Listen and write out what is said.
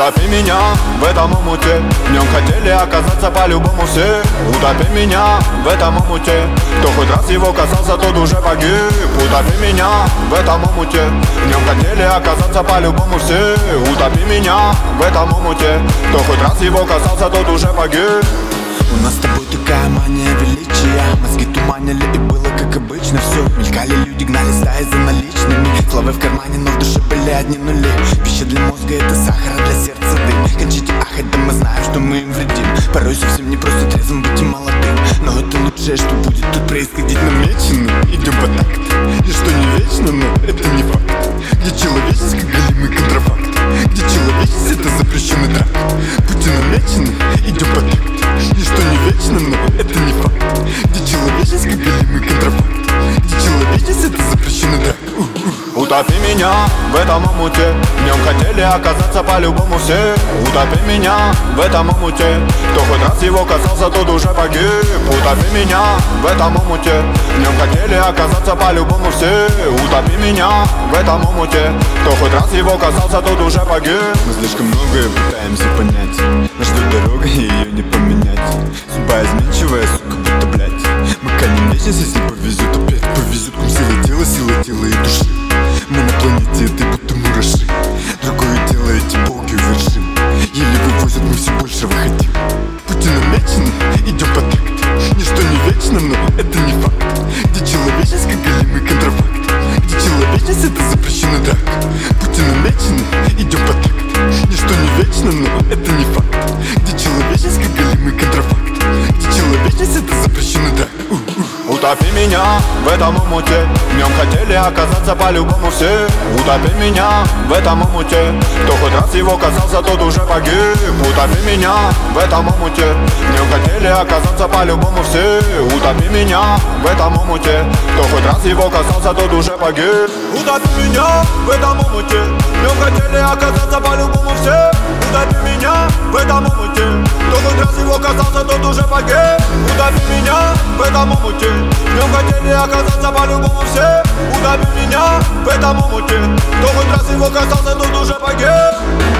Утопи меня в этом омуте. В нем хотели оказаться по-любому все. Утопи меня в этом омуте. Кто хоть раз его касался, тот уже погиб. Утопи меня в этом омуте. В нем хотели оказаться по-любому все. Утопи меня в этом омуте. Кто хоть раз его касался, тот уже погиб. У нас с тобой такая мания величия. Мозги туманили и было как обычно все. Мелькали люди, гнали стаи за наличными. Славы в кармане, но в душе были одни нули. Пища для мозга — это сахар, а для сердца дым. Кончите ахать, да мы знаем, что мы им вредим. Порой совсем не просто трезвым быть и молодым. Но это лучшее, что будет тут происходить намечено. Идем по такту, ничто не вечно, но это не факт. Где человеческий голимый контрафакт, где человеческий — это запрещенный тракт. Пути намечены, идем по такту. Ничто не вечно, но это не факт. Где человеческий голимый контрафакт, где человеческий — это запрещенный тракт. Утопи меня в этом омуте. В нем хотели оказаться по-любому все. Утопи меня в этом омуте. Кто хоть раз его касался, тот уже погиб. Утопи меня в этом омуте. В нем хотели оказаться по-любому все. Утопи меня в этом омуте. Кто хоть раз его касался, тот уже погиб. Мы слишком многое пытаемся понять. Нас ждет дорога, и ее не поменять. Судьба изменчивая, сука, будто блядь. Мы канем вечность, если повезет опять. Повезет кум сила тела и души. Мы на планете этой будто мураши. Другое дело, эти боги у вершин. Еле вывозят, мы все большего хотим. Пути намечены, идем по такту. Ничто не вечно, но это не факт. Где человеческий голимый контрафакт, где человечность — это запрещенный драк. Пути намечены, идем по такту. Ничто не вечно, но это не факт. Где человеческий голимый контрафакт, где человечность — это запрещенный драк. Утопи меня в этом омуте. В нем хотели оказаться по-любому все. Утопи меня в этом омуте. Кто хоть раз его касался, тот уже погиб. Утопи меня в этом омуте. В нем хотели оказаться по-любому все. Утопи меня в этом омуте. Кто хоть раз его касался, тот уже погиб. Утопи меня в этом омуте. В нем хотели оказаться по-любому все. Утопи меня в этом омуте. Кто хоть раз его касался, тот уже погиб. Утопи меня в этом омуте. В нем хотели оказаться по-любому все. Утопи меня в этом омуте. Кто хоть раз его касался, тот уже погиб.